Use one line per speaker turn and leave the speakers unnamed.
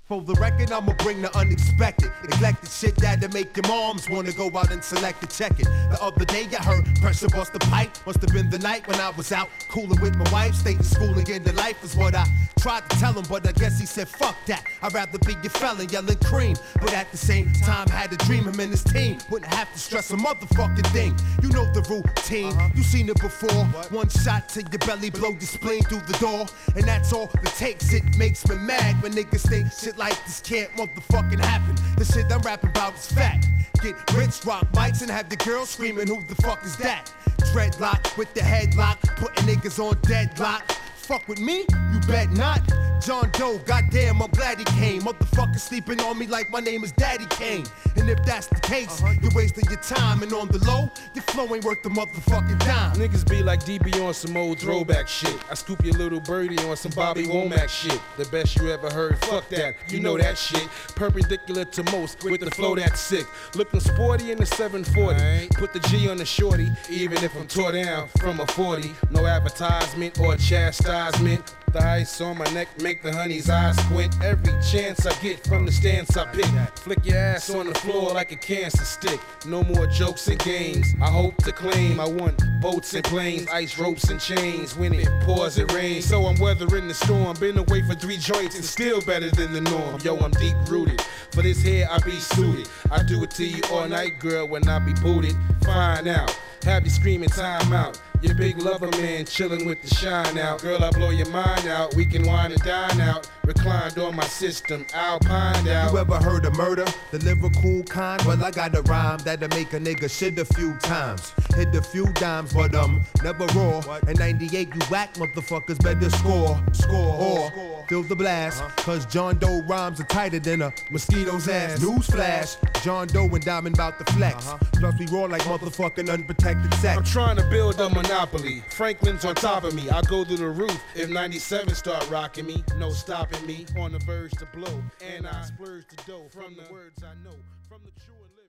For the record, I'ma bring the unexpected. Neglected shit that'll make your moms wanna go out and select and check it. The other day I heard pressure bust the pipe. Must have been the night when I was out cooling with my wife. Stating schooling into life is what I tried to tell him, but I guess he said fuck that. I'd rather be your felon yelling cream. But at the same time had to dream him and his team wouldn't have to stress a motherfucking thing. You know the routine, you seen it before. One shot to your belly, blow your spleen through the door. And that's all it takes. It makes me mad when niggas think shit like this can't motherfucking happen. The shit I'm rapping about is fact. Get rich, rock mics, and have the girl screaming, who the fuck is that? Dreadlock with the headlock, putting niggas on deadlock. Fuck with me? You bet not. John Doe, goddamn, I'm glad he came. Motherfuckers sleeping on me like my name is Daddy Kane. And if that's the case, you're wasting your time. And on the low, your flow ain't worth the motherfucking dime.
Niggas be like DB on some old throwback shit. I scoop your little birdie on some Bobby Womack shit. The best you ever heard, fuck that, you know that shit. Perpendicular to most, with the flow that's sick. Looking sporty in the 740. Put the G on the shorty, even if I'm tore down from a 40. No advertisement or chastisement. The ice on my neck make the honey's eyes squint. Every chance I get from the stance I pick. Flick your ass on the floor like a cancer stick. No more jokes and games. I hope to claim I want boats and planes, ice ropes and chains. When it pours it rains, so I'm weathering the storm. Been away for 3 joints and still better than the norm. Yo, I'm deep rooted. For this here I be suited. I do it to you all night, girl, when I be booted. Find out. Have you screaming time out. Your big lover man chillin' with the shine out. Girl, I blow your mind out. We can wine and dine out. Reclined on my system, alpine out.
You ever heard of murder? The lyrical kind? Well, I got a rhyme that'll make a nigga shit a few times. Hit a few dimes, but never raw. In 98, you whack motherfuckers better score. Or feel the blast. Cause John Doe rhymes are tighter than a mosquito's ass. Newsflash, John Doe and Diamond bout to flex. Plus we roar like motherfucking unprotected sex.
I'm trying to build a monopoly. Franklin's on top of me. I go through the roof if 97 start rocking me. No stopping me. On the verge to blow. And I splurge the dough from the words I know. From the true and living.